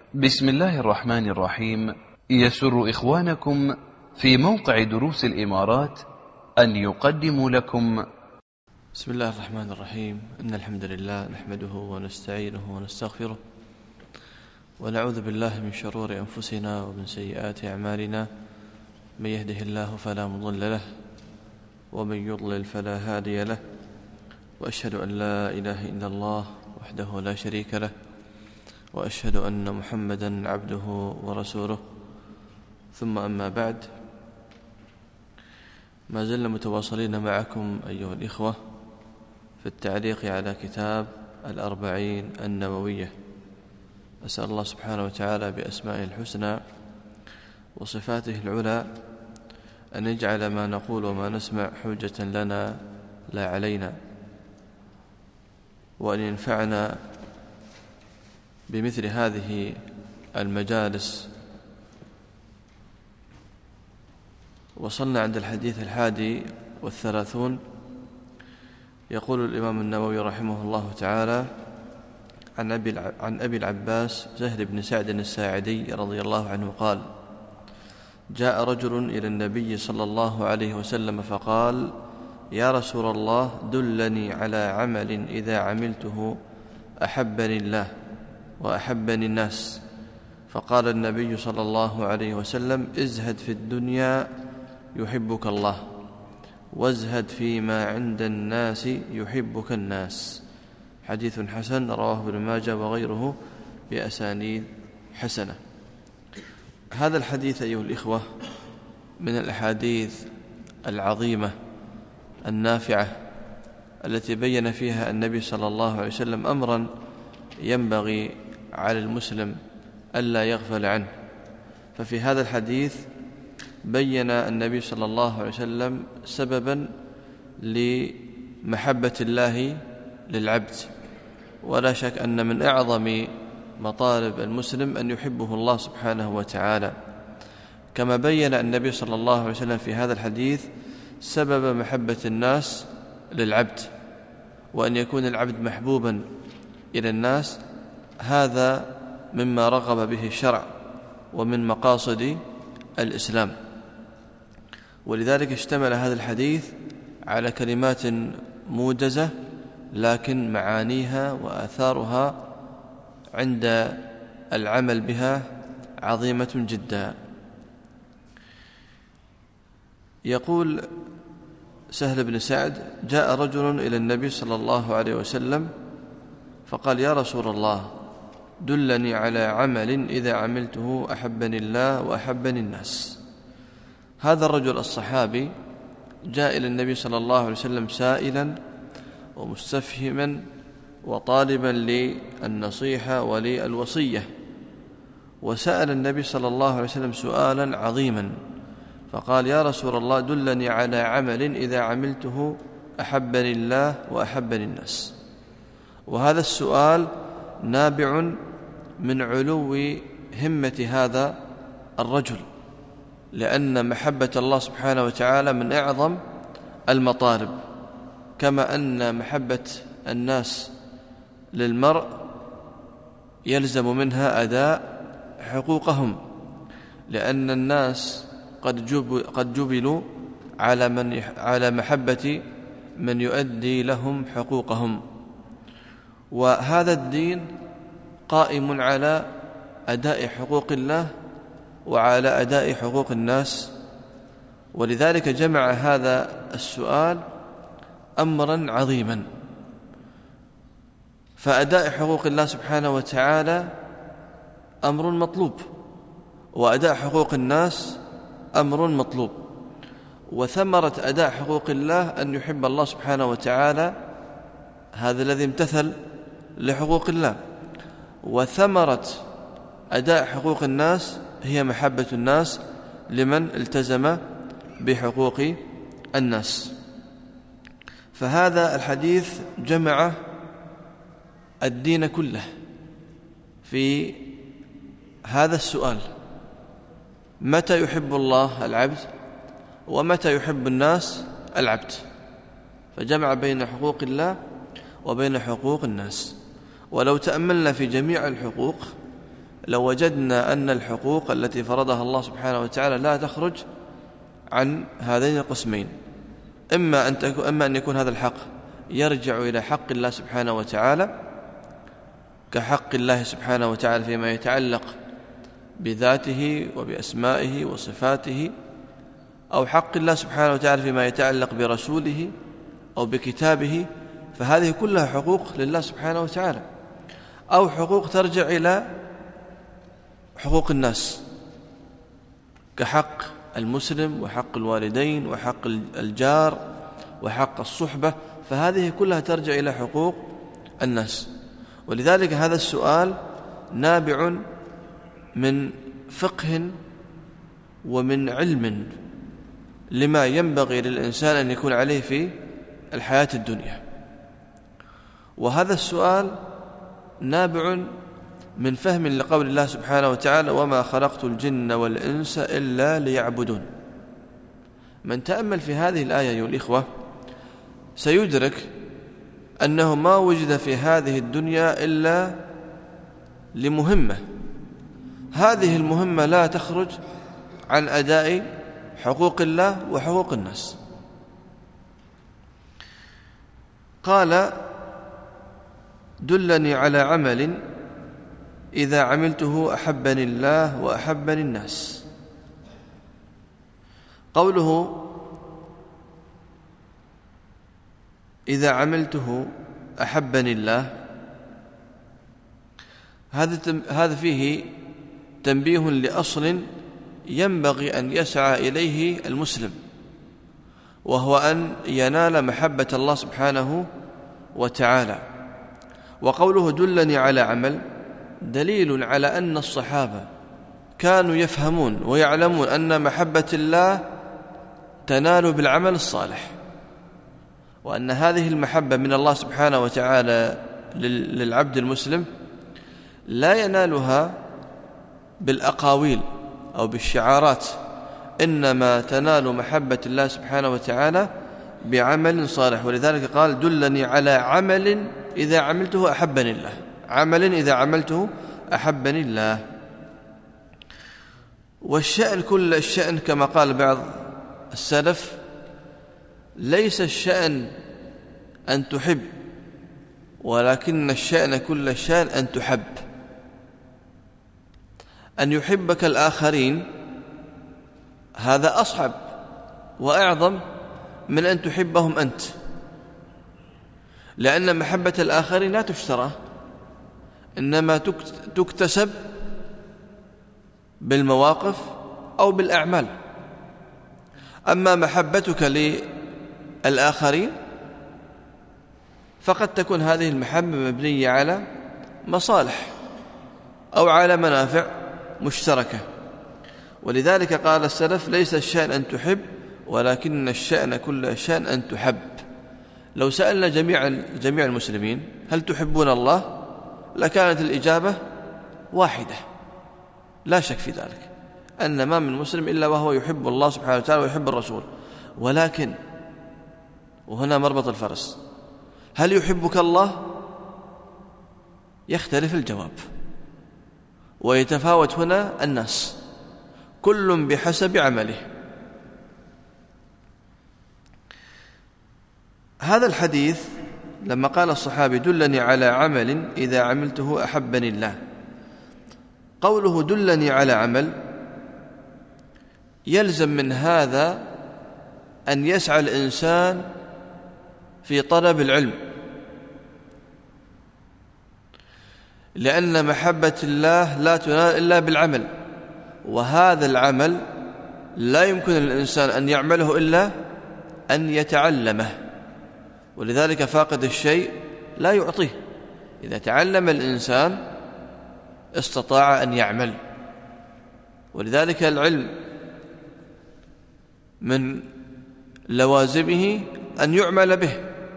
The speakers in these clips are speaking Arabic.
بسم الله الرحمن الرحيم. يسر إخوانكم في موقع دروس الإمارات أن يقدموا لكم بسم الله الرحمن الرحيم. إن الحمد لله نحمده ونستعينه ونستغفره ونعوذ بالله من شرور أنفسنا ومن سيئات أعمالنا. من يهده الله فلا مضل له ومن يضلل فلا هادي له، وأشهد أن لا إله إلا الله وحده لا شريك له، وأشهد أن محمدا عبده ورسوله. ثم أما بعد، ما زلنا متواصلين معكم أيها الإخوة في التعليق على كتاب الأربعين النووية. أسأل الله سبحانه وتعالى بأسمائه الحسنى وصفاته العلى أن يجعل ما نقول وما نسمع حجة لنا لا علينا، وأن ينفعنا بمثل هذه المجالس. وصلنا عند الحديث 31. يقول الإمام النووي رحمه الله تعالى عن أبي العباس سهل بن سعد الساعدي رضي الله عنه قال: جاء رجل إلى النبي صلى الله عليه وسلم فقال: يا رسول الله، دلني على عمل إذا عملته أحبني الله وأحبني الناس. فقال النبي صلى الله عليه وسلم: ازهد في الدنيا يحبك الله، وازهد فيما عند الناس يحبك الناس. حديث حسن رواه ابن ماجه وغيره بأسانيد حسنة. هذا الحديث أيها الإخوة من الأحاديث العظيمة النافعة التي بين فيها النبي صلى الله عليه وسلم أمرا ينبغي على المسلم ألا يغفل عنه. ففي هذا الحديث بين النبي صلى الله عليه وسلم سببا لمحبة الله للعبد، ولا شك أن من أعظم مطالب المسلم أن يحبه الله سبحانه وتعالى، كما بين النبي صلى الله عليه وسلم في هذا الحديث سبب محبة الناس للعبد، وأن يكون العبد محبوبا إلى الناس. هذا مما رغب به الشرع ومن مقاصد الإسلام. ولذلك اشتمل هذا الحديث على كلمات موجزة، لكن معانيها وآثارها عند العمل بها عظيمة جدا. يقول سهل بن سعد: جاء رجل إلى النبي صلى الله عليه وسلم فقال: يا رسول الله، دلني على عمل إذا عملته أحبني الله وأحبني الناس. هذا الرجل الصحابي جاء إلى النبي صلى الله عليه وسلم سائلا ومستفهما وطالبا للنصيحة وللوصية، وسأل النبي صلى الله عليه وسلم سؤالا عظيما فقال: يا رسول الله، دلني على عمل إذا عملته أحبني الله وأحبني الناس. وهذا السؤال نابع من علو همة هذا الرجل، لأن محبة الله سبحانه وتعالى من أعظم المطالب، كما أن محبة الناس للمرء يلزم منها أداء حقوقهم، لأن الناس قد جبلوا على محبة من يؤدي لهم حقوقهم. وهذا الدين قائم على أداء حقوق الله وعلى أداء حقوق الناس، ولذلك جمع هذا السؤال أمرا عظيما. فأداء حقوق الله سبحانه وتعالى أمر مطلوب، وأداء حقوق الناس أمر مطلوب. وثمرة أداء حقوق الله أن يحب الله سبحانه وتعالى، هذا الذي امتثل لحقوق الله. وثمرة أداء حقوق الناس هي محبة الناس لمن التزم بحقوق الناس. فهذا الحديث جمع الدين كله في هذا السؤال: متى يحب الله العبد، ومتى يحب الناس العبد؟ فجمع بين حقوق الله وبين حقوق الناس. ولو تأملنا في جميع الحقوق لو وجدنا أن الحقوق التي فرضها الله سبحانه وتعالى لا تخرج عن هذين القسمين، إما أن يكون هذا الحق يرجع إلى حق الله سبحانه وتعالى كحق الله سبحانه وتعالى فيما يتعلق بذاته وبأسمائه وصفاته، أو حق الله سبحانه وتعالى فيما يتعلق برسوله أو بكتابه، فهذه كلها حقوق لله سبحانه وتعالى، أو حقوق ترجع إلى حقوق الناس كحق المسلم وحق الوالدين وحق الجار وحق الصحبة، فهذه كلها ترجع إلى حقوق الناس. ولذلك هذا السؤال نابع من فقه ومن علم لما ينبغي للإنسان أن يكون عليه في الحياة الدنيا، وهذا السؤال نابع من فهم لقول الله سبحانه وتعالى: وما خلقت الجن والإنس إلا ليعبدون. من تأمل في هذه الآية أيها الإخوة سيدرك أنه ما وجد في هذه الدنيا إلا لمهمة، هذه المهمة لا تخرج عن أداء حقوق الله وحقوق الناس. قال: دلني على عمل إذا عملته أحبني الله وأحبني الناس. قوله إذا عملته أحبني الله، هذا فيه تنبيه لأصل ينبغي أن يسعى إليه المسلم، وهو أن ينال محبة الله سبحانه وتعالى. وقوله دلني على عمل دليل على أن الصحابة كانوا يفهمون ويعلمون أن محبة الله تنال بالعمل الصالح، وأن هذه المحبة من الله سبحانه وتعالى للعبد المسلم لا ينالها بالأقاويل أو بالشعارات، إنما تنال محبة الله سبحانه وتعالى بعمل صالح. ولذلك قال: دلني على عمل إذا عملته أحبني الله، عمل إذا عملته أحبني الله. والشأن كل الشأن كما قال بعض السلف: ليس الشأن أن تحب، ولكن الشأن كل الشأن أن تحب. أن يحبك الآخرين هذا أصعب وأعظم من أن تحبهم أنت، لأن محبة الآخرين لا تشترى، إنما تكتسب بالمواقف أو بالأعمال. أما محبتك للآخرين فقد تكون هذه المحبة مبنية على مصالح أو على منافع مشتركة. ولذلك قال السلف: ليس الشأن أن تحب، ولكن الشأن كل الشأن أن تحب. لو سألنا جميع المسلمين: هل تحبون الله؟ لكانت الإجابة واحدة، لا شك في ذلك، أن ما من مسلم إلا وهو يحب الله سبحانه وتعالى ويحب الرسول. ولكن وهنا مربط الفرس: هل يحبك الله؟ يختلف الجواب، ويتفاوت هنا الناس، كل بحسب عمله. هذا الحديث لما قال الصحابي: دلني على عمل إذا عملته أحبني الله، قوله دلني على عمل يلزم من هذا أن يسعى الإنسان في طلب العلم، لأن محبة الله لا تنال إلا بالعمل، وهذا العمل لا يمكن للإنسان أن يعمله إلا أن يتعلمه. ولذلك فاقد الشيء لا يعطيه، إذا تعلم الإنسان استطاع أن يعمل. ولذلك العلم من لوازمه أن يعمل به،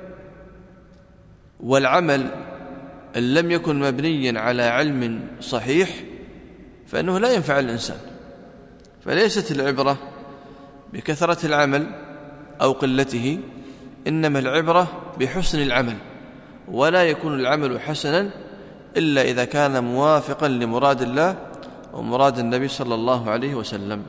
والعمل إن لم يكن مبنيا على علم صحيح فإنه لا ينفع الإنسان. فليست العبرة بكثرة العمل أو قلته، إنما العبرة بحسن العمل، ولا يكون العمل حسنا إلا إذا كان موافقا لمراد الله ومراد النبي صلى الله عليه وسلم.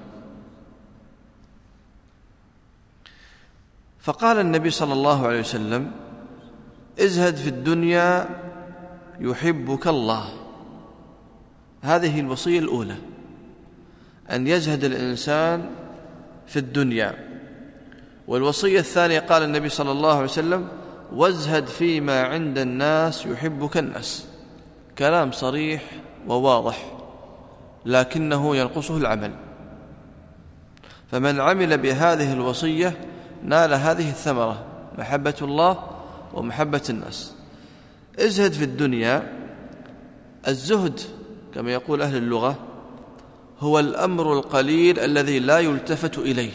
فقال النبي صلى الله عليه وسلم: ازهد في الدنيا يحبك الله. هذه الوصية الأولى، أن يزهد الإنسان في الدنيا. والوصية الثانية قال النبي صلى الله عليه وسلم: وازهد فيما عند الناس يحبك الناس. كلام صريح وواضح، لكنه ينقصه العمل. فمن عمل بهذه الوصية نال هذه الثمرة: محبة الله ومحبة الناس. ازهد في الدنيا. الزهد كما يقول أهل اللغة هو الأمر القليل الذي لا يلتفت إليه.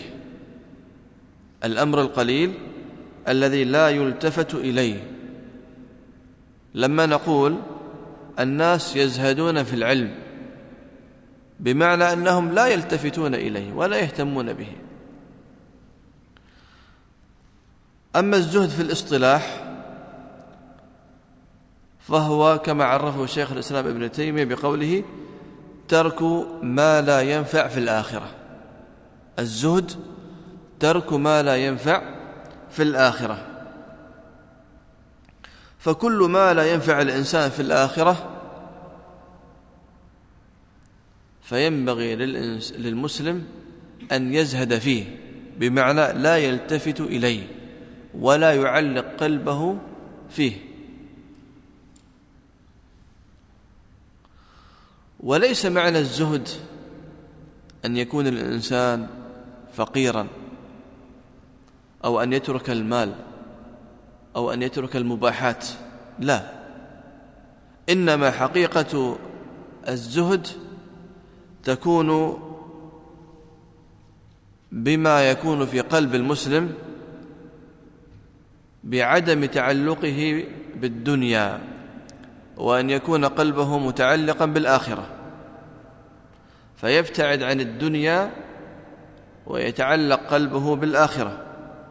الأمر القليل الذي لا يلتفت إليه. لما نقول الناس يزهدون في العلم، بمعنى أنهم لا يلتفتون إليه ولا يهتمون به. أما الزهد في الاصطلاح فهو كما عرفه شيخ الإسلام ابن تيمية بقوله: ترك ما لا ينفع في الآخرة. الزهد ترك ما لا ينفع في الآخرة. فكل ما لا ينفع الإنسان في الآخرة فينبغي للمسلم أن يزهد فيه، بمعنى لا يلتفت إليه ولا يعلق قلبه فيه. وليس معنى الزهد أن يكون الإنسان فقيرا، أو أن يترك المال، أو أن يترك المباحات، لا. إنما حقيقة الزهد تكون بما يكون في قلب المسلم بعدم تعلقه بالدنيا، وأن يكون قلبه متعلقا بالآخرة، فيبتعد عن الدنيا ويتعلق قلبه بالآخرة،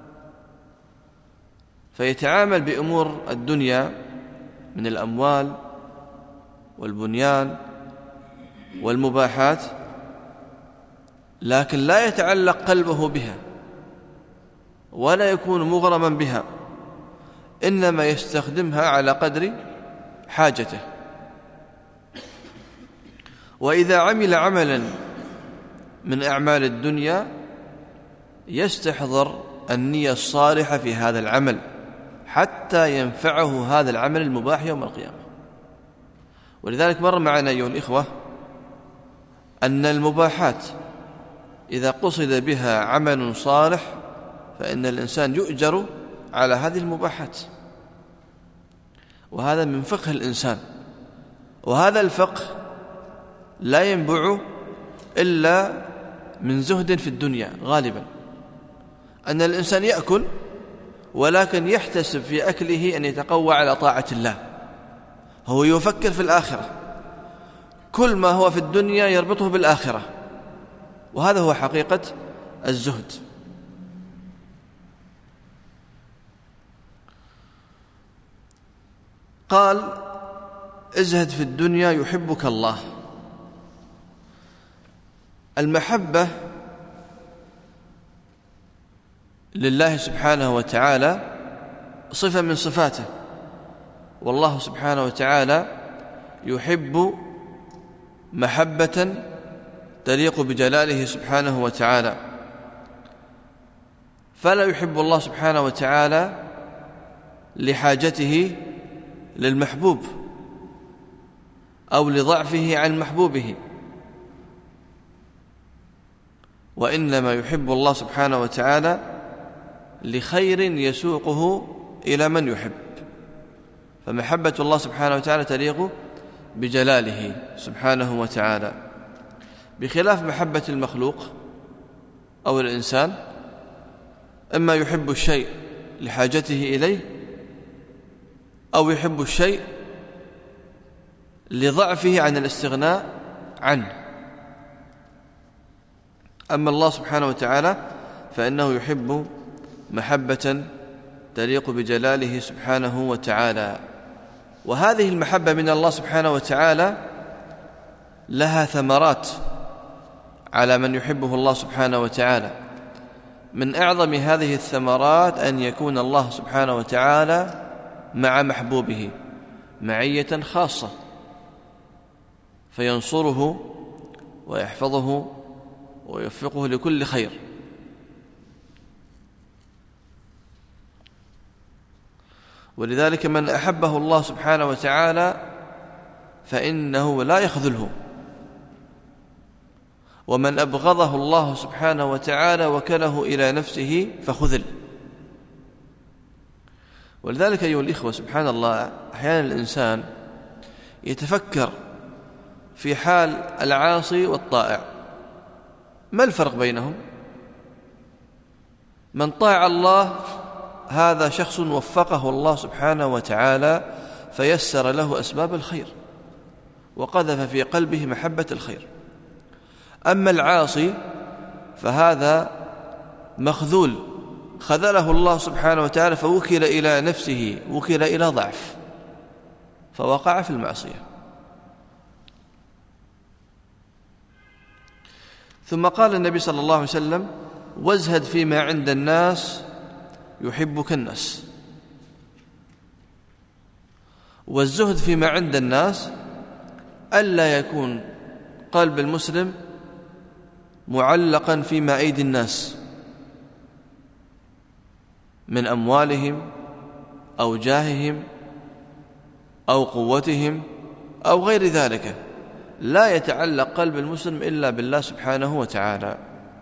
فيتعامل بأمور الدنيا من الأموال والبنيان والمباحات، لكن لا يتعلق قلبه بها ولا يكون مغرما بها، إنما يستخدمها على قدر حاجته. وإذا عمل عملا من أعمال الدنيا يستحضر النية الصالحة في هذا العمل حتى ينفعه هذا العمل المباح يوم القيامة. ولذلك مر معنا أيها الإخوة أن المباحات إذا قصد بها عمل صالح فإن الإنسان يؤجر على هذه المباحات، وهذا من فقه الإنسان. وهذا الفقه لا ينبع إلا من زهد في الدنيا غالبا، أن الإنسان يأكل ولكن يحتسب في أكله أن يتقوى على طاعة الله، هو يفكر في الآخرة، كل ما هو في الدنيا يربطه بالآخرة، وهذا هو حقيقة الزهد. قال: ازهد في الدنيا يحبك الله. المحبة لله سبحانه وتعالى صفة من صفاته، والله سبحانه وتعالى يحب محبة تليق بجلاله سبحانه وتعالى، فلا يحب الله سبحانه وتعالى لحاجته للمحبوب أو لضعفه عن محبوبه، وإنما يحب الله سبحانه وتعالى لخير يسوقه إلى من يحب. فمحبة الله سبحانه وتعالى تليق بجلاله سبحانه وتعالى، بخلاف محبة المخلوق أو الإنسان، إما يحب الشيء لحاجته إليه أو يحب الشيء لضعفه عن الاستغناء عنه. أما الله سبحانه وتعالى فإنه يحب محبة تليق بجلاله سبحانه وتعالى، وهذه المحبة من الله سبحانه وتعالى لها ثمرات على من يحبه الله سبحانه وتعالى. من أعظم هذه الثمرات أن يكون الله سبحانه وتعالى مع محبوبه معية خاصة، فينصره ويحفظه ويوفقه لكل خير. ولذلك من أحبه الله سبحانه وتعالى فإنه لا يخذله، ومن أبغضه الله سبحانه وتعالى وكله إلى نفسه فخذل. ولذلك أيها الإخوة، سبحان الله، أحيانا الإنسان يتفكر في حال العاصي والطائع، ما الفرق بينهم؟ من طاع الله هذا شخص وفقه الله سبحانه وتعالى فيسر له أسباب الخير وقذف في قلبه محبة الخير. أما العاصي فهذا مخذول، خذله الله سبحانه وتعالى فوكل إلى نفسه، وكل إلى ضعف، فوقع في المعصية. ثم قال النبي صلى الله عليه وسلم: وازهد فيما عند الناس يحبك الناس. والزهد فيما عند الناس ألا يكون قلب المسلم معلقا فيما أيدي الناس من أموالهم أو جاههم أو قوتهم أو غير ذلك. لا يتعلق قلب المسلم إلا بالله سبحانه وتعالى.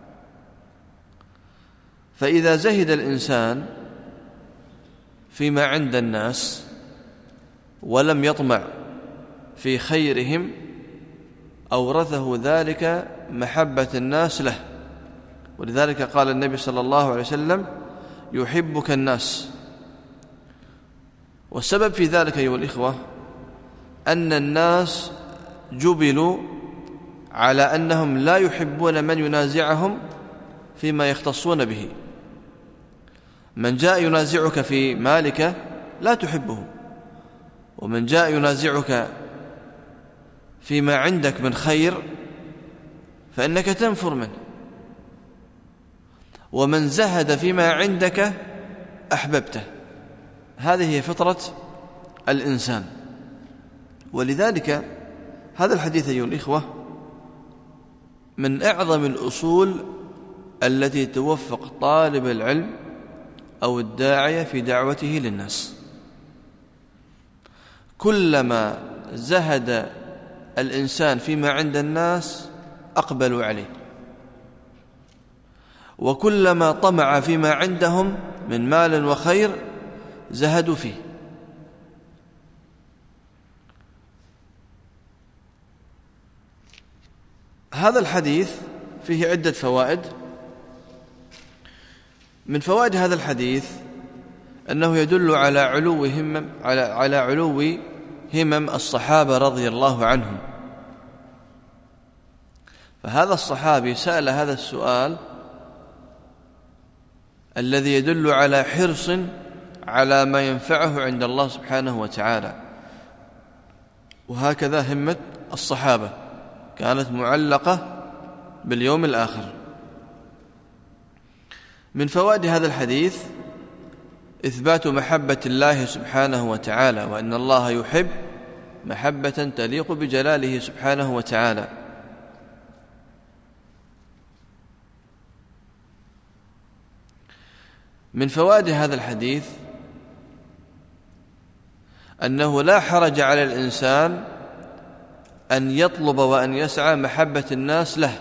فإذا زهد الإنسان فيما عند الناس ولم يطمع في خيرهم أورثه ذلك محبة الناس له. ولذلك قال النبي صلى الله عليه وسلم: يحبك الناس. والسبب في ذلك أيها الإخوة أن الناس جبلوا على أنهم لا يحبون من ينازعهم فيما يختصون به. من جاء ينازعك في مالك لا تحبه، ومن جاء ينازعك فيما عندك من خير فإنك تنفر منه، ومن زهد فيما عندك أحببته. هذه هي فطرة الإنسان. ولذلك هذا الحديث أيها الإخوة من أعظم الأصول التي توفق طالب العلم أو الداعية في دعوته للناس. كلما زهد الإنسان فيما عند الناس أقبلوا عليه، وكلما طمع فيما عندهم من مال وخير زهدوا فيه. هذا الحديث فيه عدة فوائد. من فوائد هذا الحديث أنه يدل على علو همم الصحابة رضي الله عنهم. فهذا الصحابي سأل هذا السؤال الذي يدل على حرص على ما ينفعه عند الله سبحانه وتعالى. وهكذا همة الصحابة كانت معلقة باليوم الآخر. من فوائد هذا الحديث إثبات محبة الله سبحانه وتعالى، وأن الله يحب محبة تليق بجلاله سبحانه وتعالى. من فوائد هذا الحديث أنه لا حرج على الإنسان أن يطلب وأن يسعى محبة الناس له،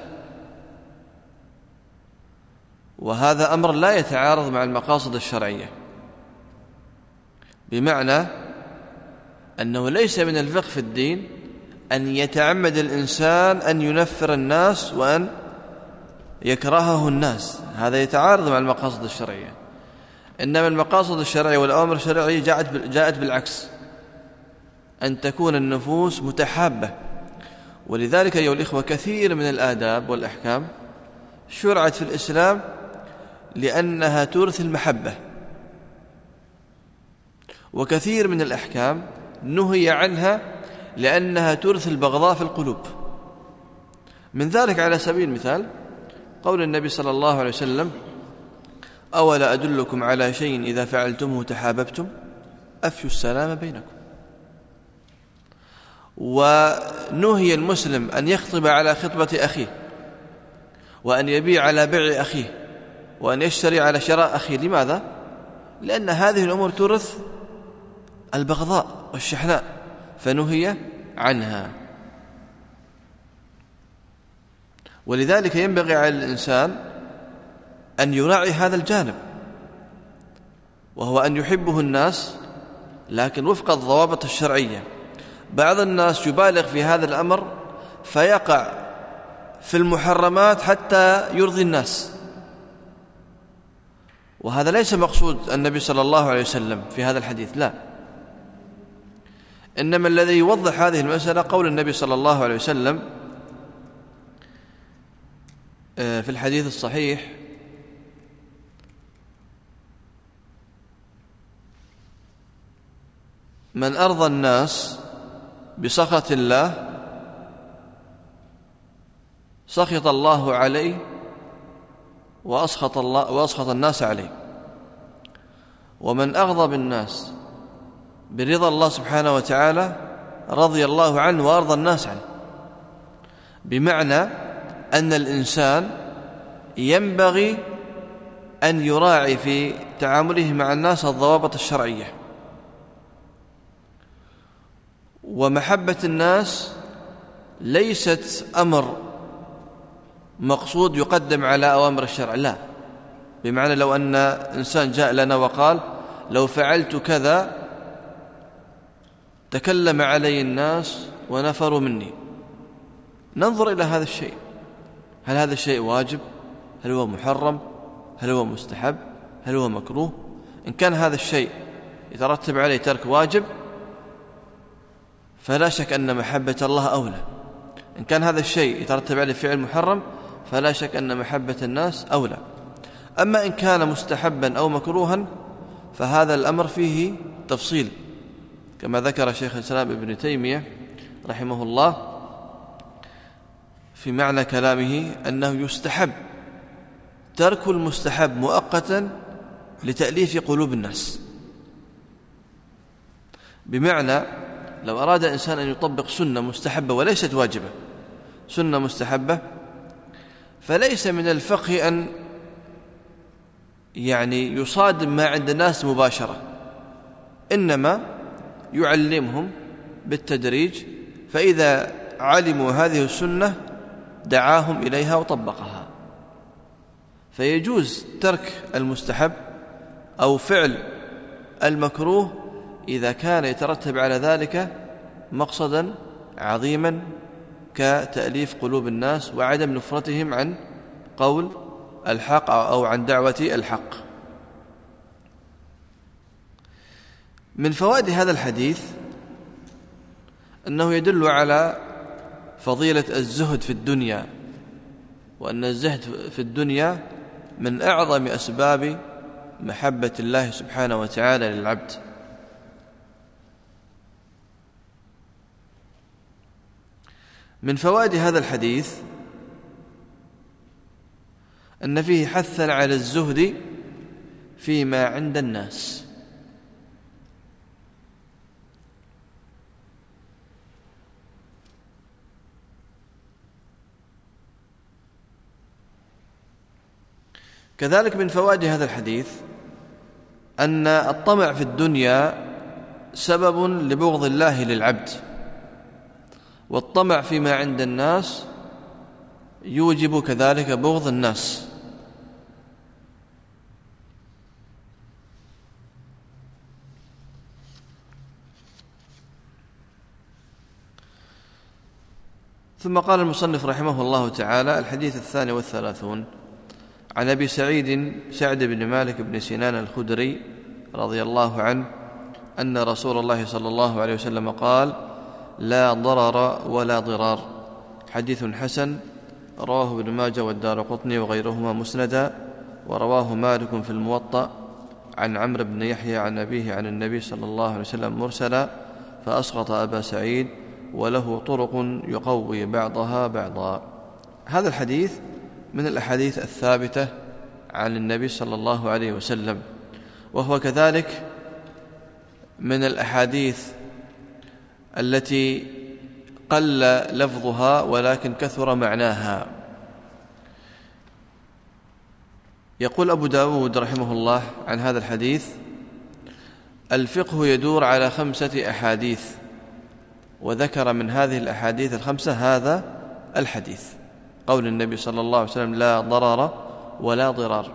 وهذا أمر لا يتعارض مع المقاصد الشرعية، بمعنى أنه ليس من الفقه في الدين أن يتعمد الإنسان أن ينفر الناس وأن يكرهه الناس، هذا يتعارض مع المقاصد الشرعية. إنما المقاصد الشرعية والأوامر الشرعية جاءت بالعكس، أن تكون النفوس متحابة. ولذلك أيها الإخوة كثير من الآداب والأحكام شرعت في الإسلام لأنها تورث المحبة، وكثير من الأحكام نهي عنها لأنها تورث البغضاء في القلوب. من ذلك على سبيل المثال قول النبي صلى الله عليه وسلم: أولا أدلكم على شيء إذا فعلتمه تحاببتم أفشوا السلام بينكم. ونهي المسلم أن يخطب على خطبة أخيه، وأن يبيع على بيع أخيه، وأن يشتري على شراء أخيه. لماذا؟ لأن هذه الأمور تورث البغضاء والشحناء، فنهي عنها. ولذلك ينبغي على الإنسان أن يراعي هذا الجانب، وهو أن يحبه الناس لكن وفق الضوابط الشرعية. بعض الناس يبالغ في هذا الأمر فيقع في المحرمات حتى يرضي الناس، وهذا ليس مقصود النبي صلى الله عليه وسلم في هذا الحديث، لا، إنما الذي يوضح هذه المسألة قول النبي صلى الله عليه وسلم في الحديث الصحيح: من أرضى الناس بسخط الله سخط الله عليه وأسخط الناس عليه، ومن أغضب الناس برضا الله سبحانه وتعالى رضي الله عنه وأرضى الناس عنه. بمعنى أن الإنسان ينبغي أن يراعي في تعامله مع الناس الضوابط الشرعية، ومحبة الناس ليست أمر مقصود يقدم على أوامر الشرع، لا. بمعنى لو أن إنسان جاء لنا وقال: لو فعلت كذا تكلم علي الناس ونفروا مني، ننظر إلى هذا الشيء، هل هذا الشيء واجب؟ هل هو محرم؟ هل هو مستحب؟ هل هو مكروه؟ إن كان هذا الشيء يترتب عليه ترك واجب فلا شك أن محبة الله أولى. إن كان هذا الشيء يترتب عليه فعل محرم فلا شك أن محبة الناس أولى. أما إن كان مستحبا أو مكروها فهذا الأمر فيه تفصيل، كما ذكر شيخ الإسلام ابن تيمية رحمه الله في معنى كلامه أنه يستحب ترك المستحب مؤقتا لتأليف قلوب الناس. بمعنى لو أراد إنسان أن يطبق سنة مستحبة وليست واجبة، سنة مستحبة، فليس من الفقه أن يصادم ما عند الناس مباشرة، إنما يعلمهم بالتدريج، فإذا علموا هذه السنة دعاهم إليها وطبقها. فيجوز ترك المستحب أو فعل المكروه إذا كان يترتب على ذلك مقصدا عظيما كتأليف قلوب الناس وعدم نفرتهم عن قول الحق أو عن دعوة الحق. من فوائد هذا الحديث أنه يدل على فضيلة الزهد في الدنيا، وأن الزهد في الدنيا من أعظم أسباب محبة الله سبحانه وتعالى للعبد. من فوائد هذا الحديث أن فيه حثا على الزهد فيما عند الناس، كذلك من فوائد هذا الحديث أن الطمع في الدنيا سبب لبغض الله للعبد، والطمع فيما عند الناس يوجب كذلك بغض الناس. ثم قال المصنف رحمه الله تعالى: الحديث 32 عن أبي سعد بن مالك بن سنان الخدري رضي الله عنه أن رسول الله صلى الله عليه وسلم قال: لا ضرر ولا ضرار. حديث حسن رواه ابن ماجه والدارقطني وغيرهما مسندا، ورواه مالك في الموطأ عن عمرو بن يحيى عن أبيه عن النبي صلى الله عليه وسلم مرسلا، فأسقط أبا سعيد وله طرق يقوي بعضها بعضا. هذا الحديث من الأحاديث الثابتة عن النبي صلى الله عليه وسلم، وهو كذلك من الأحاديث التي قل لفظها ولكن كثر معناها. يقول أبو داود رحمه الله عن هذا الحديث: الفقه يدور على 5 أحاديث، وذكر من هذه الأحاديث ال5 هذا الحديث، قول النبي صلى الله عليه وسلم: لا ضرر ولا ضرار.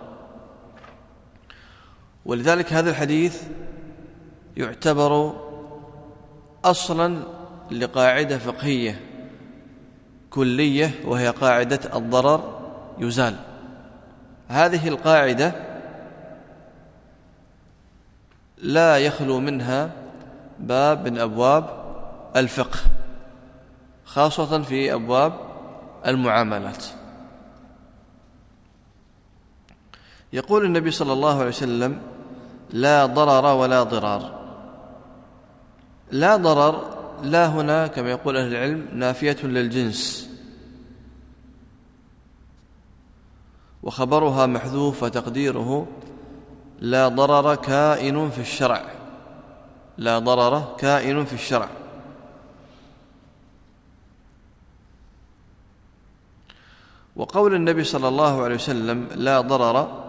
ولذلك هذا الحديث يعتبر أصلا لقاعدة فقهية كلية، وهي قاعدة الضرر يزال. هذه القاعدة لا يخلو منها باب من أبواب الفقه، خاصة في أبواب المعاملات. يقول النبي صلى الله عليه وسلم: لا ضرر ولا ضرار. لا ضرر، لا هنا كما يقول أهل العلم نافية للجنس، وخبرها محذوف، وتقديره: لا ضرر كائن في الشرع. لا ضرر كائن في الشرع. وقول النبي صلى الله عليه وسلم: لا ضرر،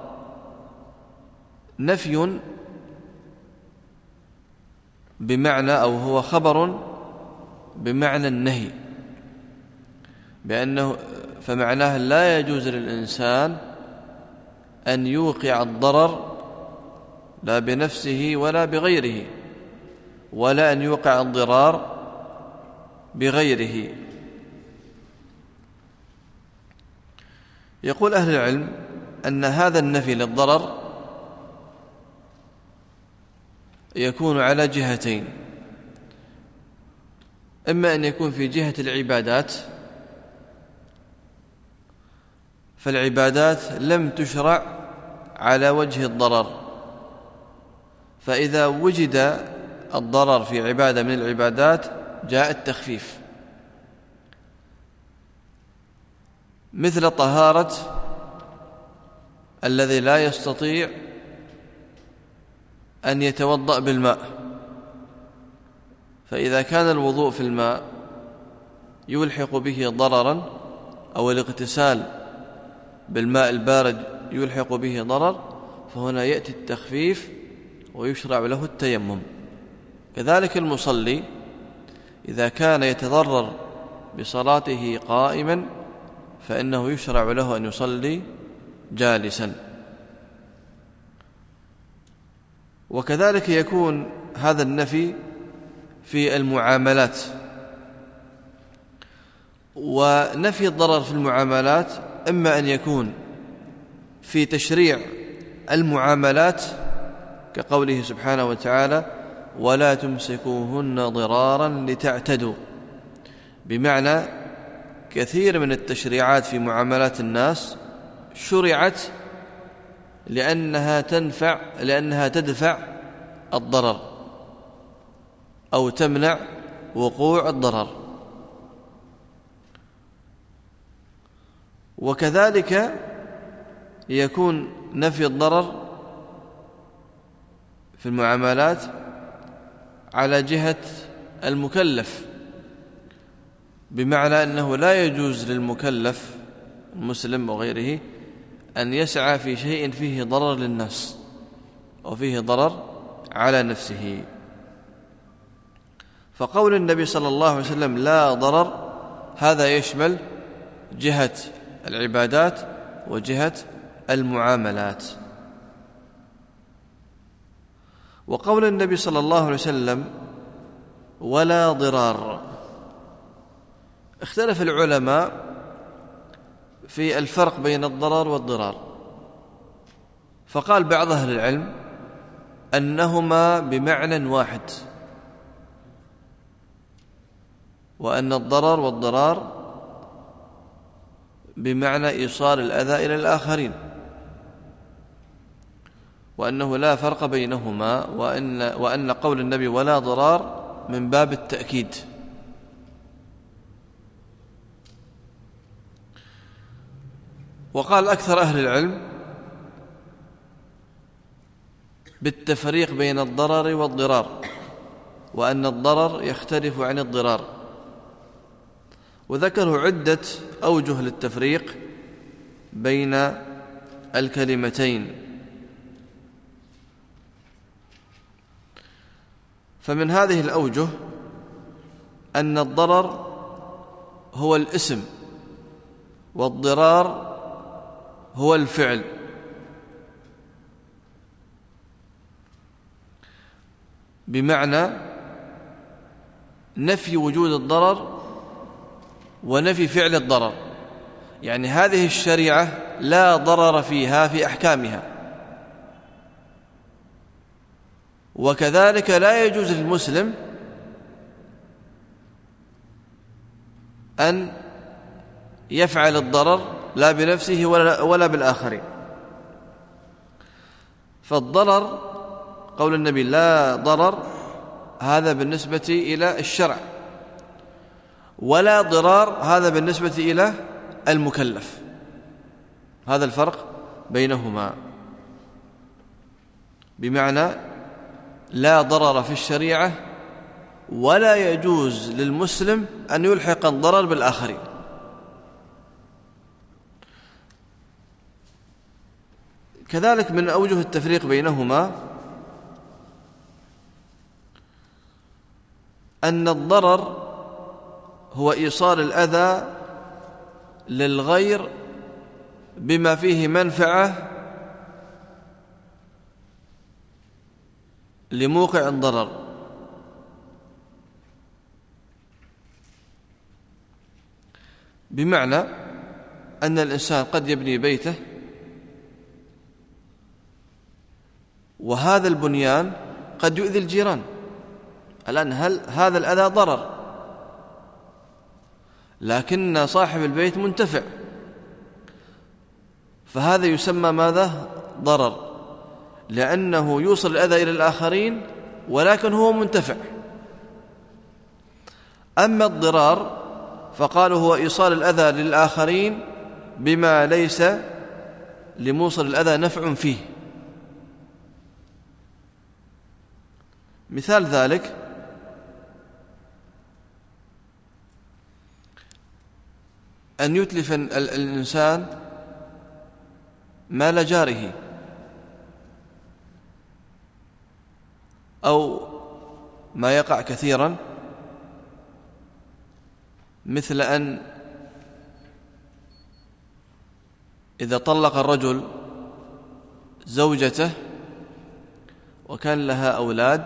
نفي بمعنى، أو هو خبر بمعنى النهي، فمعناه لا يجوز للإنسان أن يوقع الضرر لا بنفسه ولا بغيره، ولا أن يوقع الضرار بغيره. يقول أهل العلم أن هذا النفي للضرر يكون على جهتين: إما أن يكون في جهة العبادات، فالعبادات لم تشرع على وجه الضرر، فإذا وجد الضرر في عبادة من العبادات جاء التخفيف، مثل طهارة الذي لا يستطيع أن يتوضأ بالماء، فإذا كان الوضوء في الماء يلحق به ضررا، أو الاغتسال بالماء البارد يلحق به ضرر، فهنا يأتي التخفيف ويشرع له التيمم. كذلك المصلي إذا كان يتضرر بصلاته قائما فإنه يشرع له أن يصلي جالسا. وكذلك يكون هذا النفي في المعاملات. ونفي الضرر في المعاملات إما أن يكون في تشريع المعاملات كقوله سبحانه وتعالى: ولا تمسكوهن ضرارا لتعتدوا، بمعنى كثير من التشريعات في معاملات الناس شرعت لأنها تدفع الضرر أو تمنع وقوع الضرر. وكذلك يكون نفي الضرر في المعاملات على جهة المكلف، بمعنى أنه لا يجوز للمكلف المسلم وغيره أن يسعى في شيء فيه ضرر للناس أو فيه ضرر على نفسه. فقول النبي صلى الله عليه وسلم: لا ضرر، هذا يشمل جهة العبادات وجهة المعاملات. وقول النبي صلى الله عليه وسلم: ولا ضرار، اختلف العلماء في الفرق بين الضرر والضرار، فقال بعض أهل العلم أنهما بمعنى واحد، وأن الضرر والضرار بمعنى إيصال الأذى إلى الآخرين، وأنه لا فرق بينهما، وأن قول النبي ولا ضرار من باب التأكيد. وقال أكثر أهل العلم بالتفريق بين الضرر والضرار، وأن الضرر يختلف عن الضرار، وذكروا عدة أوجه للتفريق بين الكلمتين. فمن هذه الأوجه أن الضرر هو الاسم والضرار هو الفعل. بمعنى نفي وجود الضرر ونفي فعل الضرر، يعني هذه الشريعة لا ضرر فيها في أحكامها، وكذلك لا يجوز للمسلم أن يفعل الضرر لا بنفسه ولا بالآخرين. فالضرر قول النبي لا ضرر هذا بالنسبة إلى الشرع، ولا ضرار هذا بالنسبة إلى المكلف. هذا الفرق بينهما، بمعنى لا ضرر في الشريعة ولا يجوز للمسلم أن يلحق الضرر بالآخرين. كذلك من أوجه التفريق بينهما أن الضرر هو إيصال الأذى للغير بما فيه منفعة لموقع الضرر، بمعنى أن الإنسان قد يبني بيته وهذا البنيان قد يؤذي الجيران. الآن هل هذا الأذى ضرر؟ لكن صاحب البيت منتفع، فهذا يسمى ماذا؟ ضرر، لأنه يوصل الأذى إلى الآخرين ولكن هو منتفع. أما الضرار فقالوا هو إيصال الأذى للآخرين بما ليس لموصل الأذى نفع فيه. مثال ذلك أن يتلف الإنسان مال جاره، أو ما يقع كثيرا مثل أن إذا طلق الرجل زوجته وكان لها أولاد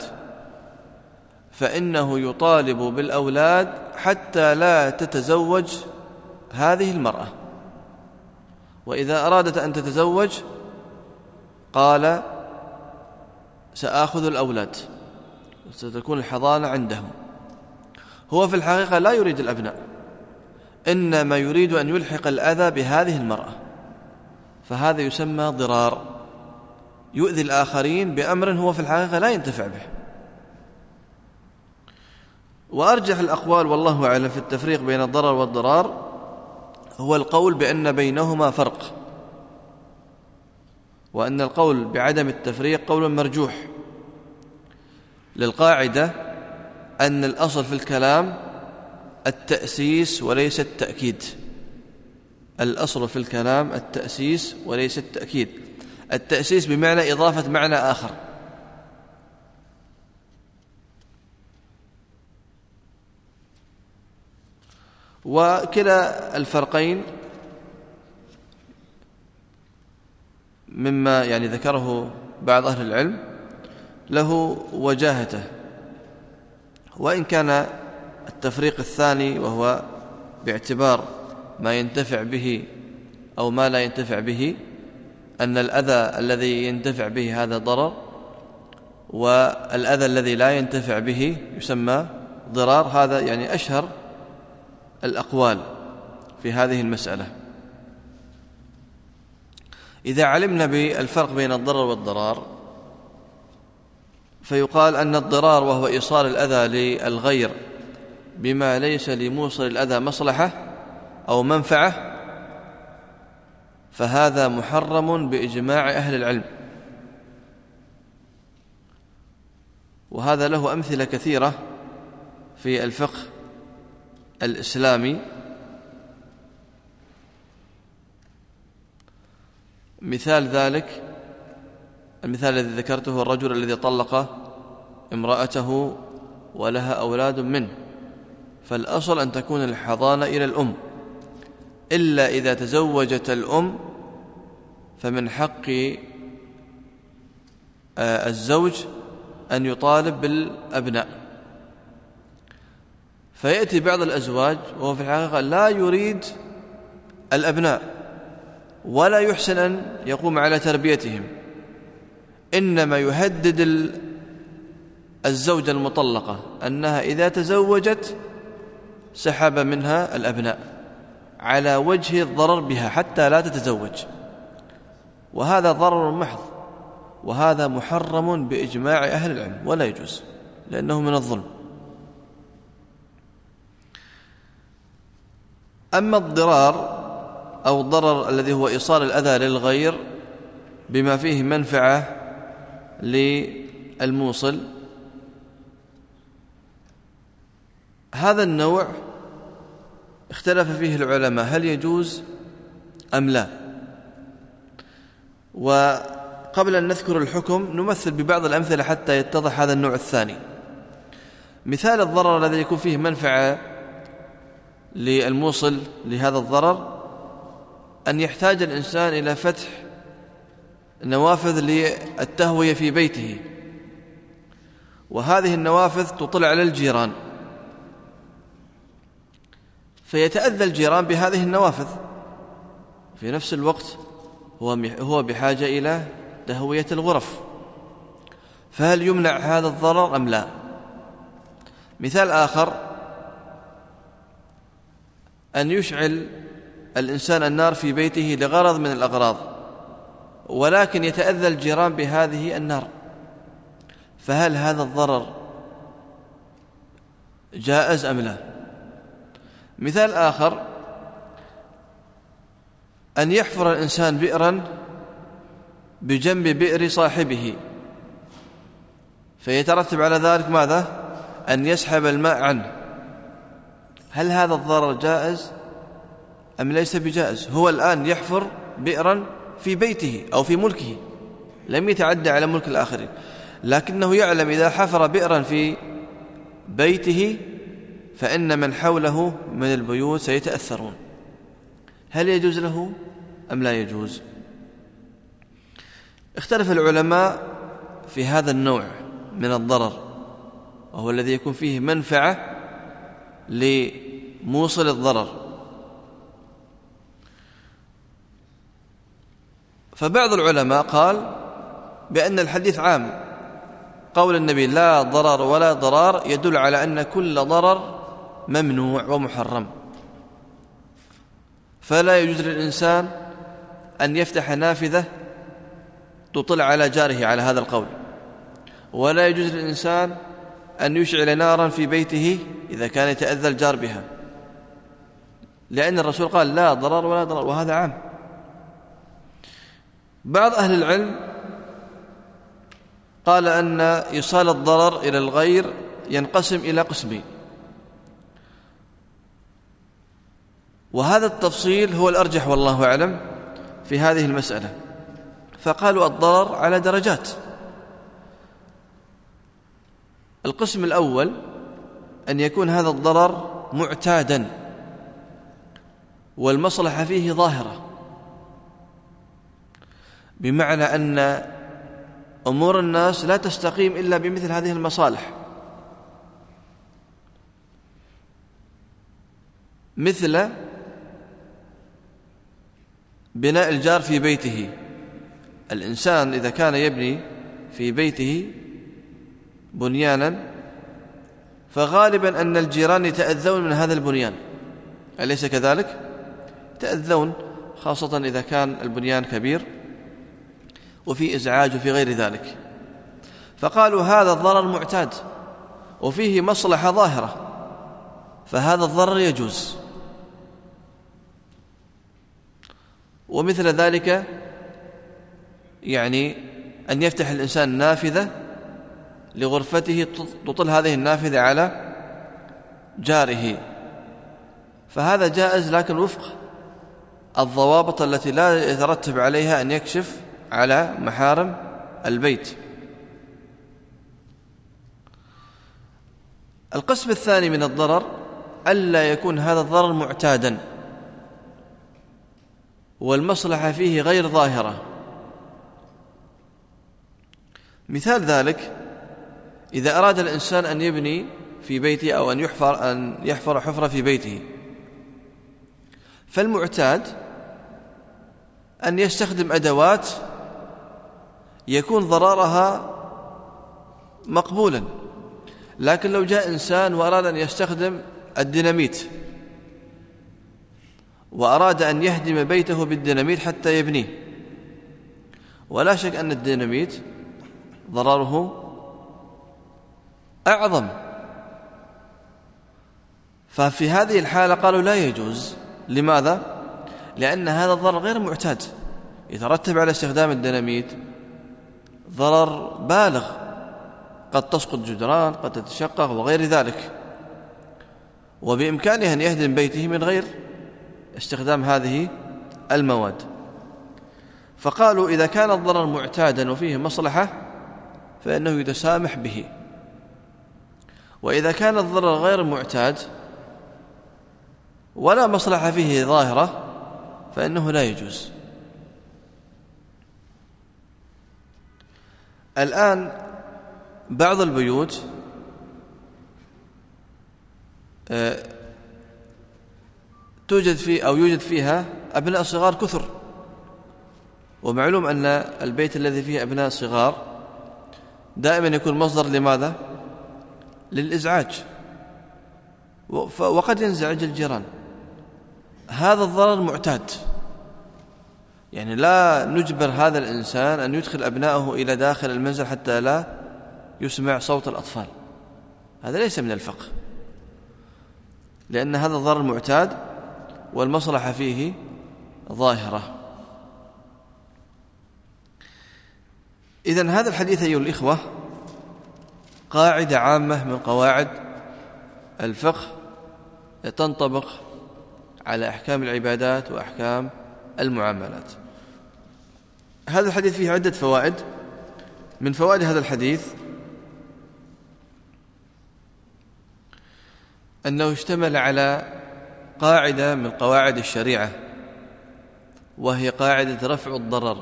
فإنه يطالب بالأولاد حتى لا تتزوج هذه المرأة، وإذا أرادت أن تتزوج قال سآخذ الأولاد وستكون الحضانة عندهم. هو في الحقيقة لا يريد الأبناء، إنما يريد أن يلحق الأذى بهذه المرأة، فهذا يسمى ضرار، يؤذي الآخرين بأمر هو في الحقيقة لا ينتفع به. وأرجح الأقوال والله أعلم في التفريق بين الضرر والضرار هو القول بأن بينهما فرق، وأن القول بعدم التفريق قول مرجوح، للقاعدة أن الأصل في الكلام التأسيس وليس التأكيد. الأصل في الكلام التأسيس وليس التأكيد. التأسيس بمعنى إضافة معنى آخر. وكلا الفرقين مما يعني ذكره بعض أهل العلم له وجاهته، وإن كان التفريق الثاني وهو باعتبار ما ينتفع به أو ما لا ينتفع به، أن الأذى الذي ينتفع به هذا ضرر، والأذى الذي لا ينتفع به يسمى ضرار. هذا يعني أشهر الأقوال في هذه المسألة. إذا علمنا بالفرق بين الضرر والضرار فيقال أن الضرار وهو إيصال الأذى للغير بما ليس لموصل الأذى مصلحة أو منفعة فهذا محرم بإجماع أهل العلم. وهذا له أمثلة كثيرة في الفقه الإسلامي. مثال ذلك المثال الذي ذكرته الرجل الذي طلق امرأته ولها أولاد منه، فالأصل أن تكون الحضانة إلى الأم، إلا إذا تزوجت الأم فمن حق الزوج أن يطالب بالأبناء. فيأتي بعض الأزواج وهو في الحقيقة لا يريد الأبناء ولا يحسن أن يقوم على تربيتهم، إنما يهدد الزوجة المطلقة أنها إذا تزوجت سحب منها الأبناء على وجه الضرر بها حتى لا تتزوج، وهذا ضرر محض، وهذا محرم بإجماع أهل العلم ولا يجوز لأنه من الظلم. أما الضرار أو الضرر الذي هو إيصال الأذى للغير بما فيه منفعة للموصل، هذا النوع اختلف فيه العلماء هل يجوز أم لا. وقبل أن نذكر الحكم نمثل ببعض الأمثلة حتى يتضح هذا النوع الثاني. مثال الضرر الذي يكون فيه منفعة للموصل لهذا الضرر أن يحتاج الإنسان إلى فتح نوافذ للتهوية في بيته، وهذه النوافذ تطل على الجيران، فيتأذى الجيران بهذه النوافذ، في نفس الوقت هو بحاجة إلى تهوية الغرف، فهل يمنع هذا الضرر أم لا؟ مثال آخر أن يشعل الإنسان النار في بيته لغرض من الأغراض، ولكن يتأذى الجيران بهذه النار، فهل هذا الضرر جائز أم لا؟ مثال آخر أن يحفر الإنسان بئرا بجنب بئر صاحبه، فيترتب على ذلك ماذا؟ أن يسحب الماء عنه، هل هذا الضرر جائز أم ليس بجائز؟ هو الآن يحفر بئرا في بيته أو في ملكه، لم يتعدى على ملك الآخرين، لكنه يعلم إذا حفر بئرا في بيته فإن من حوله من البيوت سيتأثرون، هل يجوز له أم لا يجوز؟ اختلف العلماء في هذا النوع من الضرر، وهو الذي يكون فيه منفعة لموصل الضرر. فبعض العلماء قال بأن الحديث عام، قول النبي لا ضرر ولا ضرار يدل على أن كل ضرر ممنوع ومحرم، فلا يجوز للإنسان أن يفتح نافذة تطل على جاره على هذا القول، ولا يجوز للإنسان أن يشعل نارا في بيته إذا كان يتأذى الجار بها، لأن الرسول قال لا ضرر ولا ضرر، وهذا عام. بعض أهل العلم قال أن إيصال الضرر إلى الغير ينقسم إلى قسمين، وهذا التفصيل هو الأرجح والله أعلم في هذه المسألة. فقالوا الضرر على درجات. القسم الأول أن يكون هذا الضرر معتادا والمصلحة فيه ظاهرة، بمعنى أن أمور الناس لا تستقيم إلا بمثل هذه المصالح، مثل بناء الجار في بيته. الإنسان إذا كان يبني في بيته بنيانا فغالبا أن الجيران يتأذون من هذا البنيان، أليس كذلك؟ يتأذون، خاصة إذا كان البنيان كبير وفي إزعاج وفي غير ذلك. فقالوا هذا الضرر معتاد وفيه مصلحة ظاهرة، فهذا الضرر يجوز. ومثل ذلك يعني أن يفتح الإنسان نافذة لغرفته تطل هذه النافذة على جاره، فهذا جائز، لكن وفق الضوابط التي لا يترتب عليها أن يكشف على محارم البيت. القسم الثاني من الضرر ألا يكون هذا الضرر معتادا والمصلحة فيه غير ظاهرة. مثال ذلك إذا أراد الإنسان أن يبني في بيته أو أن يحفر حفرة في بيته، فالمعتاد أن يستخدم أدوات يكون ضررها مقبولا. لكن لو جاء إنسان وأراد أن يستخدم الديناميت وأراد أن يهدم بيته بالديناميت حتى يبنيه، ولا شك أن الديناميت ضرره أعظم، ففي هذه الحالة قالوا لا يجوز. لماذا؟ لأن هذا الضرر غير معتاد، يترتب على استخدام الديناميت ضرر بالغ، قد تسقط جدران، قد تتشقق وغير ذلك، وبإمكانه أن يهدم بيته من غير استخدام هذه المواد. فقالوا إذا كان الضرر معتادا وفيه مصلحة فإنه يتسامح به، وإذا كان الضرر غير معتاد ولا مصلحة فيه ظاهرة فإنه لا يجوز. الآن بعض البيوت يوجد فيها أبناء صغار كثر، ومعلوم أن البيت الذي فيه أبناء صغار دائما يكون مصدر لماذا؟ للإزعاج، وقد ينزعج الجيران. هذا الضرر معتاد، يعني لا نجبر هذا الإنسان أن يدخل أبنائه إلى داخل المنزل حتى لا يسمع صوت الأطفال، هذا ليس من الفقه، لأن هذا الضرر معتاد والمصلحة فيه ظاهرة. إذن هذا الحديث أيها الإخوة قاعدة عامة من قواعد الفقه تنطبق على أحكام العبادات وأحكام المعاملات. هذا الحديث فيه عدة فوائد. من فوائد هذا الحديث أنه اشتمل على قاعدة من قواعد الشريعة، وهي قاعدة رفع الضرر.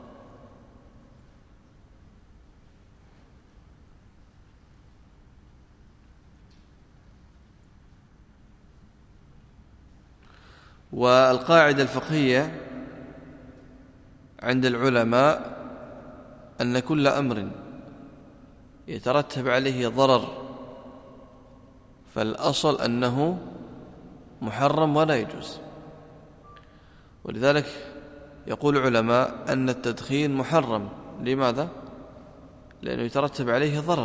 والقاعدة الفقهية عند العلماء أن كل أمر يترتب عليه ضرر فالأصل أنه محرم ولا يجوز. ولذلك يقول العلماء أن التدخين محرم. لماذا؟ لأنه يترتب عليه ضرر.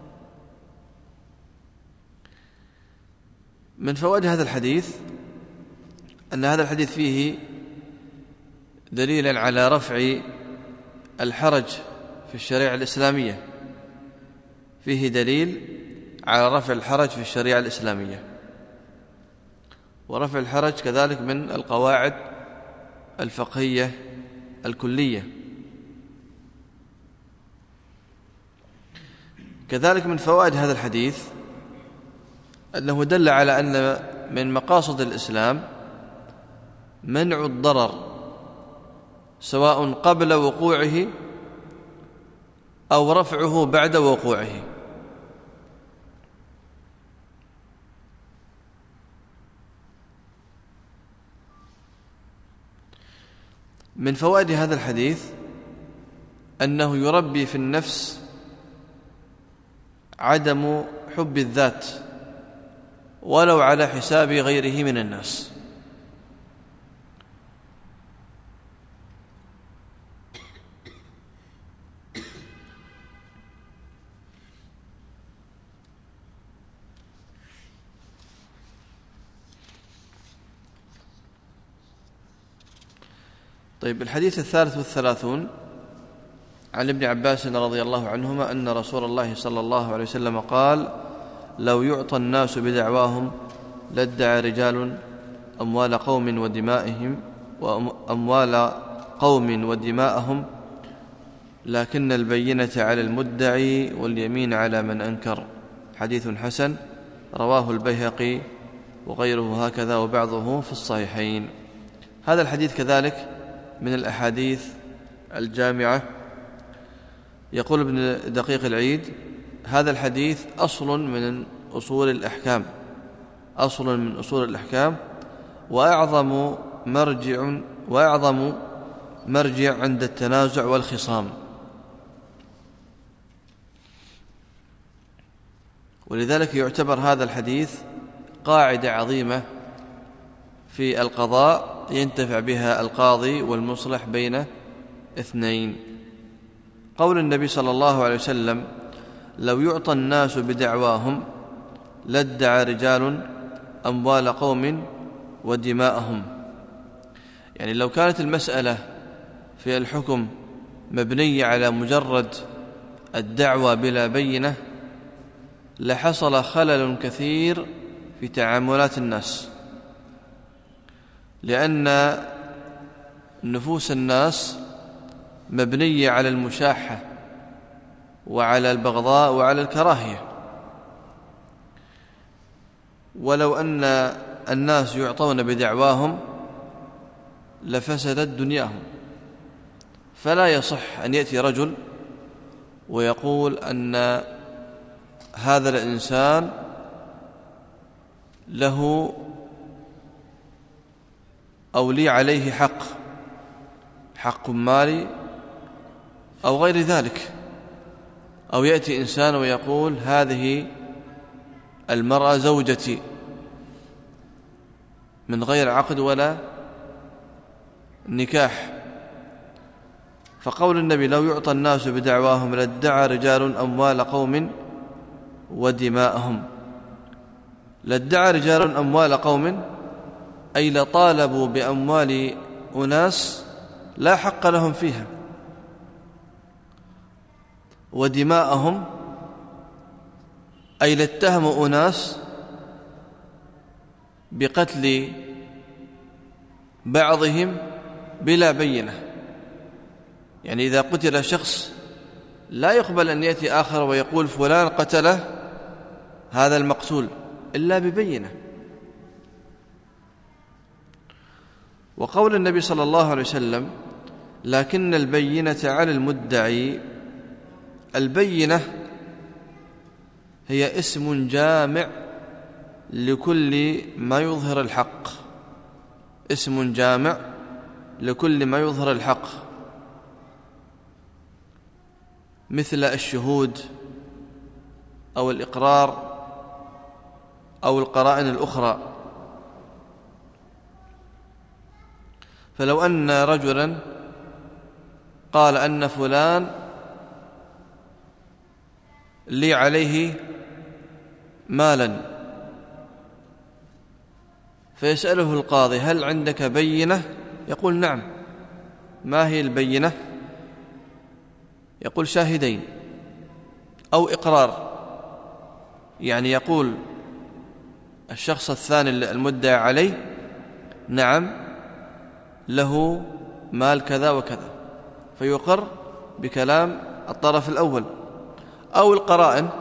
من فوائد هذا الحديث أن هذا الحديث فيه دليلا على رفع الحرج في الشريعة الإسلامية، فيه دليل على رفع الحرج في الشريعة الإسلامية. ورفع الحرج كذلك من القواعد الفقهية الكلية. كذلك من فوائد هذا الحديث أنه دل على أن من مقاصد الإسلام منع الضرر سواء قبل وقوعه أو رفعه بعد وقوعه. من فوائد هذا الحديث أنه يربي في النفس عدم حب الذات ولو على حساب غيره من الناس. طيب، الحديث 33 عن ابن عباس رضي الله عنهما أن رسول الله صلى الله عليه وسلم قال: لو يعطى الناس بدعواهم لادعى رجال أموال قوم ودماءهم لكن البينة على المدعي واليمين على من أنكر. حديث حسن رواه البيهقي وغيره هكذا وبعضه في الصحيحين. هذا الحديث كذلك من الأحاديث الجامعة. يقول ابن دقيق العيد: هذا الحديث أصل من أصول الأحكام وأعظم مرجع عند التنازع والخصام. ولذلك يعتبر هذا الحديث قاعدة عظيمة في القضاء ينتفع بها القاضي والمصلح بين اثنين. قول النبي صلى الله عليه وسلم: لو يعطى الناس بدعواهم لادعى رجال أموال قوم ودماءهم. يعني لو كانت المسألة في الحكم مبنية على مجرد الدعوة بلا بينة لحصل خلل كثير في تعاملات الناس، لأن نفوس الناس مبنية على المشاحة وعلى البغضاء وعلى الكراهية. ولو أن الناس يعطون بدعواهم لفسدت دنياهم. فلا يصح أن يأتي رجل ويقول أن هذا الإنسان له أو لي عليه حق مالي أو غير ذلك، أو يأتي إنسان ويقول هذه المرأة زوجتي من غير عقد ولا نكاح. فقول النبي: لو يعطى الناس بدعواهم لادعى رجال أموال قوم ودماءهم. لادعى رجال أموال قوم أي لطالبوا بأموال أناس لا حق لهم فيها، ودماءهم أي لاتهموا أناس بقتل بعضهم بلا بينة. يعني إذا قتل شخص لا يقبل أن يأتي آخر ويقول فلان قتله هذا المقتول إلا ببينة. وقول النبي صلى الله عليه وسلم: لكن البينة على المدعي. البينة هي اسم جامع لكل ما يظهر الحق، اسم جامع لكل ما يظهر الحق، مثل الشهود أو الإقرار أو القرائن الأخرى. فلو أن رجلا قال أن فلان لي عليه مالا، فيسأله القاضي: هل عندك بينة؟ يقول: نعم. ما هي البينة؟ يقول: شاهدين أو إقرار. يعني يقول الشخص الثاني المدعى عليه: نعم له مال كذا وكذا، فيقر بكلام الطرف الأول. أو القرائن،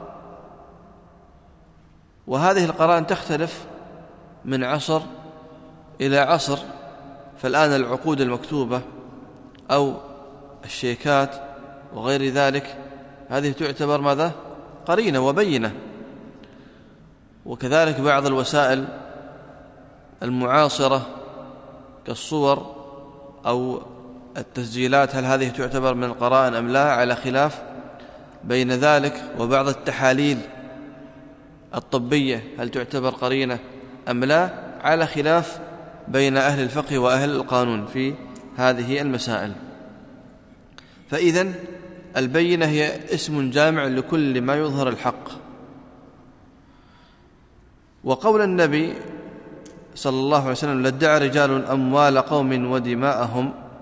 وهذه القرائن تختلف من عصر إلى عصر. فالآن العقود المكتوبة أو الشيكات وغير ذلك هذه تعتبر ماذا؟ قرينة وبينة. وكذلك بعض الوسائل المعاصرة كالصور أو التسجيلات، هل هذه تعتبر من القرائن أم لا؟ على خلاف بين ذلك. وبعض التحاليل الطبية هل تعتبر قرينة أم لا؟ على خلاف بين أهل الفقه وأهل القانون في هذه المسائل. فإذن البينة هي اسم جامع لكل ما يظهر الحق. وقول النبي صلى الله عليه وسلم: لادعى رجال أموال قوم ودماءهم،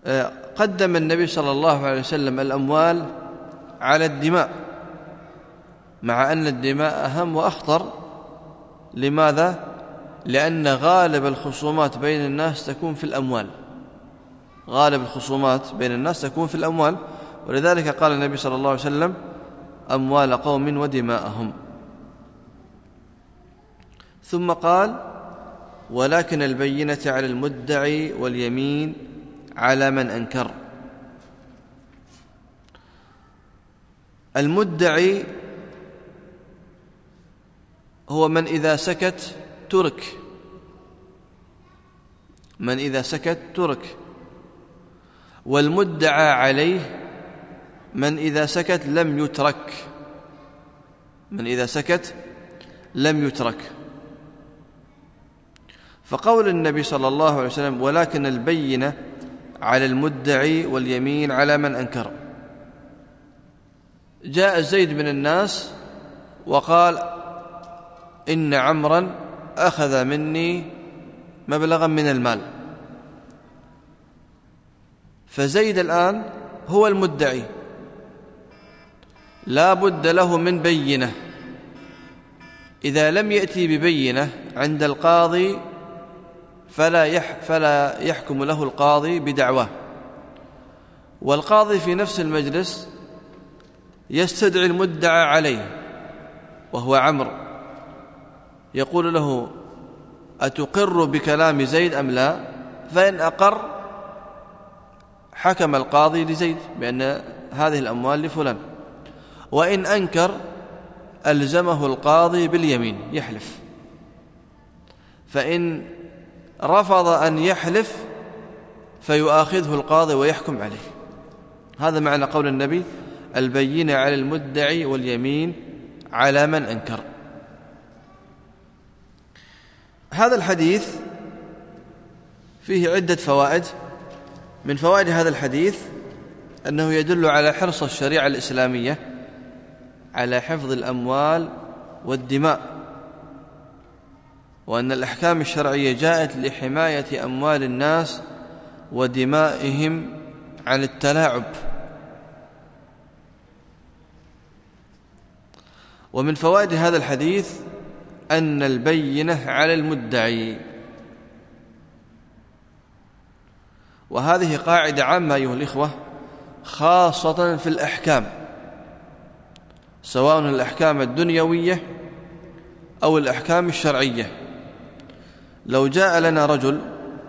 قدم النبي صلى الله عليه وسلم الأموال على الدماء، مع أن الدماء أهم وأخطر. لماذا؟ لأن غالب الخصومات بين الناس تكون في الأموال، غالب الخصومات بين الناس تكون في الأموال، ولذلك قال النبي صلى الله عليه وسلم: أموال قوم ودماءهم. ثم قال: ولكن البينة على المدعي واليمين على من أنكر. المدعي هو من إذا سكت ترك، من إذا سكت ترك. والمدعى عليه من إذا سكت لم يترك، من إذا سكت لم يترك. فقول النبي صلى الله عليه وسلم: ولكن البينة على المدعي واليمين على من أنكر. جاء زيد من الناس وقال: إن عمرا أخذ مني مبلغا من المال. فزيد الآن هو المدعي، لا بد له من بينة. إذا لم يأتي ببينة عند القاضي فلا يحكم له القاضي بدعواه، والقاضي في نفس المجلس يستدعي المدعى عليه وهو عمرو، يقول له: أتقر بكلام زيد أم لا؟ فإن أقر حكم القاضي لزيد بأن هذه الأموال لفلان، وإن أنكر ألزمه القاضي باليمين يحلف. فإن رفض أن يحلف فيؤاخذه القاضي ويحكم عليه. هذا معنى قول النبي: البينة على المدعي واليمين على من أنكر. هذا الحديث فيه عدة فوائد. من فوائد هذا الحديث أنه يدل على حرص الشريعة الإسلامية على حفظ الأموال والدماء، وأن الأحكام الشرعية جاءت لحماية أموال الناس ودمائهم عن التلاعب. ومن فوائد هذا الحديث أن البينة على المدعي، وهذه قاعدة عامة أيها الإخوة، خاصة في الأحكام، سواء الأحكام الدنيوية أو الأحكام الشرعية. لو جاء لنا رجل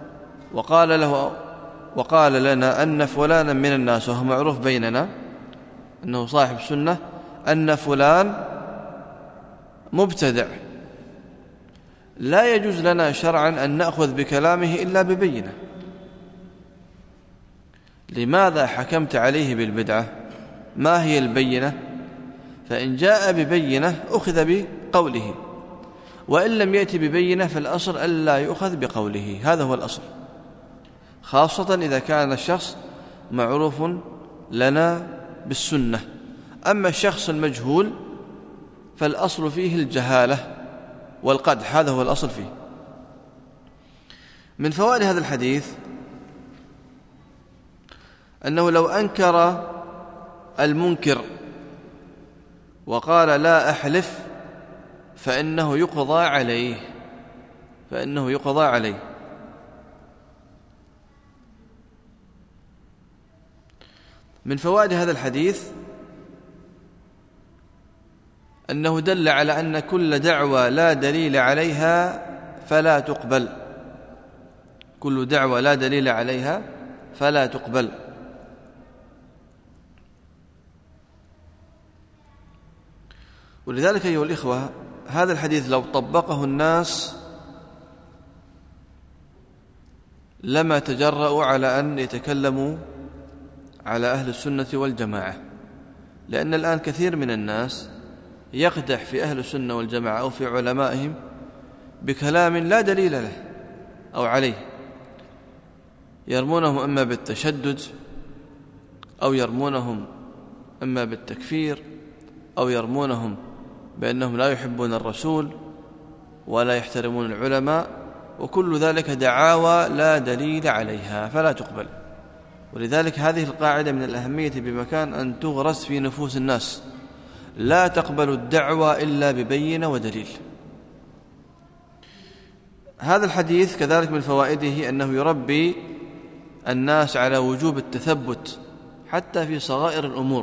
وقال لنا أن فلانا من الناس، وهو معروف بيننا أنه صاحب سنة، أن فلان مبتدع، لا يجوز لنا شرعا أن نأخذ بكلامه إلا ببينة. لماذا حكمت عليه بالبدعة؟ ما هي البينة؟ فإن جاء ببينة أخذ بقوله، وإن لم يأتي ببينة فالأصل ألا يؤخذ بقوله. هذا هو الأصل، خاصة إذا كان الشخص معروف لنا بالسنة. أما الشخص المجهول فالأصل فيه الجهالة والقدح، هذا هو الأصل فيه. من فوائد هذا الحديث أنه لو أنكر المنكر وقال لا أحلف فإنه يقضى عليه، فإنه يقضى عليه. من فوائد هذا الحديث أنه دل على أن كل دعوى لا دليل عليها فلا تقبل، كل دعوى لا دليل عليها فلا تقبل. ولذلك أيها الإخوة هذا الحديث لو طبقه الناس لما تجرؤوا على أن يتكلموا على أهل السنة والجماعة، لأن الآن كثير من الناس يقدح في أهل السنة والجماعة أو في علمائهم بكلام لا دليل له أو عليه، يرمونهم إما بالتشدد أو يرمونهم إما بالتكفير أو يرمونهم بأنهم لا يحبون الرسول ولا يحترمون العلماء، وكل ذلك دعاوى لا دليل عليها فلا تقبل. ولذلك هذه القاعدة من الأهمية بمكان أن تغرس في نفوس الناس: لا تقبل الدعوة إلا ببينة ودليل. هذا الحديث كذلك من فوائده أنه يربي الناس على وجوب التثبت حتى في صغائر الأمور.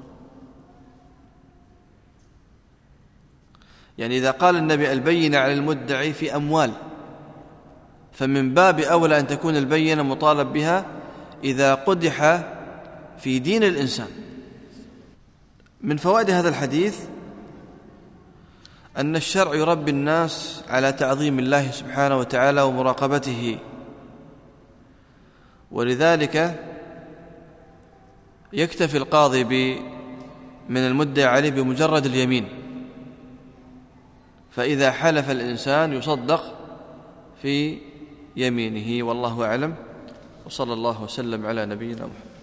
يعني إذا قال النبي البينة على المدعي في أموال، فمن باب أولى أن تكون البينة مطالب بها إذا قدح في دين الإنسان. من فوائد هذا الحديث أن الشرع يربي الناس على تعظيم الله سبحانه وتعالى ومراقبته، ولذلك يكتفي القاضي من المدعي عليه بمجرد اليمين، فإذا حلف الإنسان يصدق في يمينه. والله أعلم، وصلى الله وسلم على نبينا محمد.